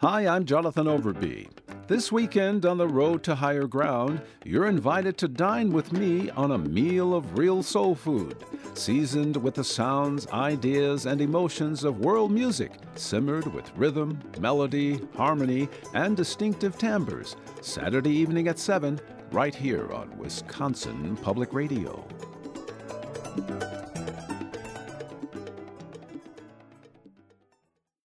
Hi, I'm Jonathan Overby. This weekend on the road to higher ground, you're invited to dine with me on a meal of real soul food, seasoned with the sounds, ideas, and emotions of world music, simmered with rhythm, melody, harmony, and distinctive timbres. Saturday evening at 7, right here on Wisconsin Public Radio.